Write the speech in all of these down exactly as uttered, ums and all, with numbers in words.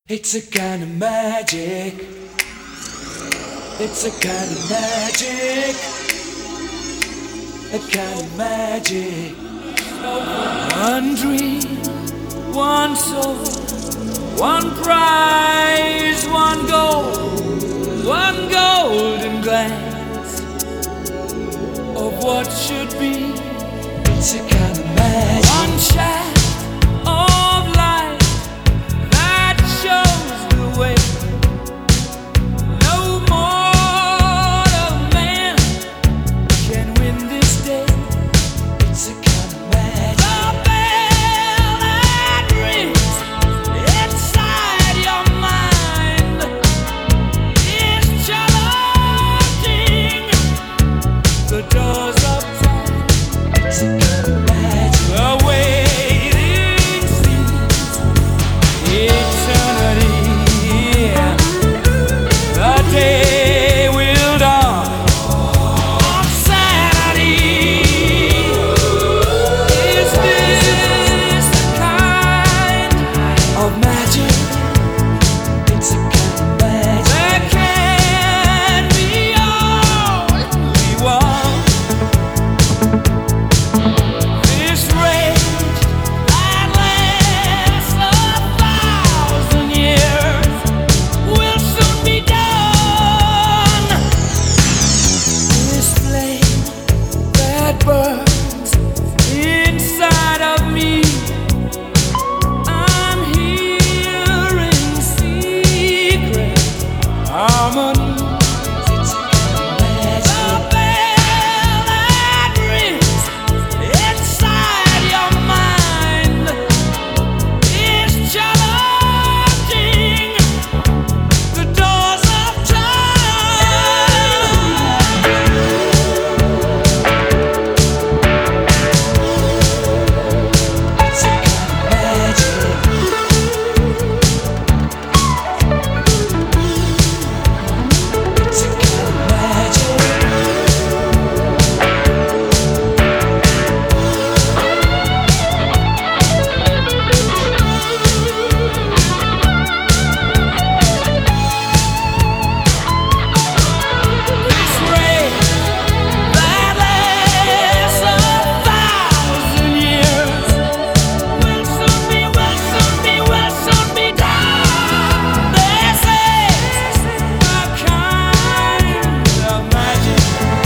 It's a kind of magic. It's a kind of magic. A kind of magic. One dream, one soul, one prize, one goal, one golden glance of what should be. It's a kind of magic. One shaft of light that shows the way. No mortal man can win this day. It's a kind of magic. The bell that rings inside your mind is challenging the doors of time. It's a kind of magic. The waiting seems eternity. The day will dawn on Saturday. Is this the kind of magic? It's a kind of magic. There can be only one. This rage that lasts a thousand years will soon be done. This flame that burns inside of me, I'm hearing secret harmonies. It's a kind of magic. The bell that rings inside your mind is challenging the doors of time. It's a kind of magic. It's a kind of magic. This rain that lasts a thousand years will soon be, will soon be, will soon be done. This is a kind of magic.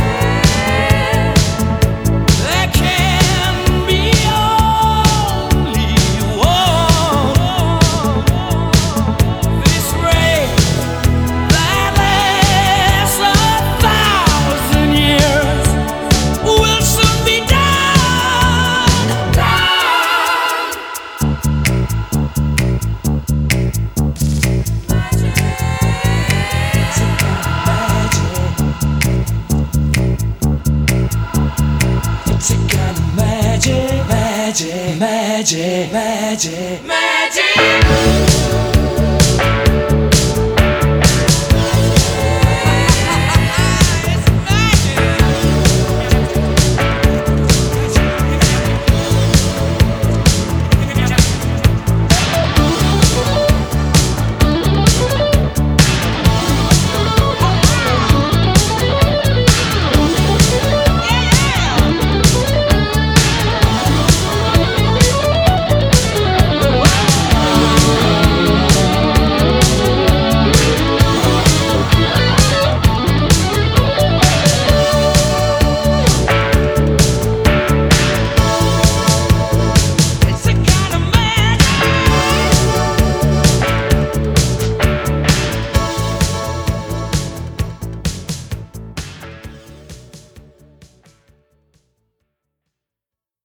There can be only one. This rain that lasts a thousand years will soon be done. Done. It's a kind of magic. It's a kind of magic, magic, magic, magic, magic.